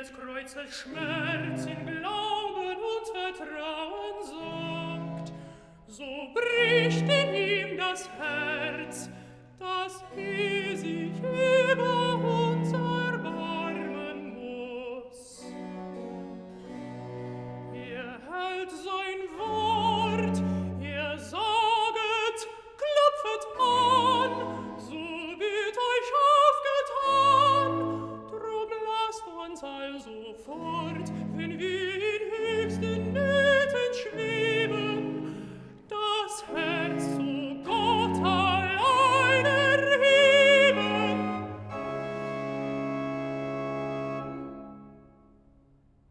des Kreuzes Schmerz in Glauben und Vertrauen sagt, so bricht in ihm das Herz, dass sich über uns erbarmen muss. Er hält sein Wort, er saget, klopfet an, so wird euch aufgetan. Drum lasst uns also fort, wenn wir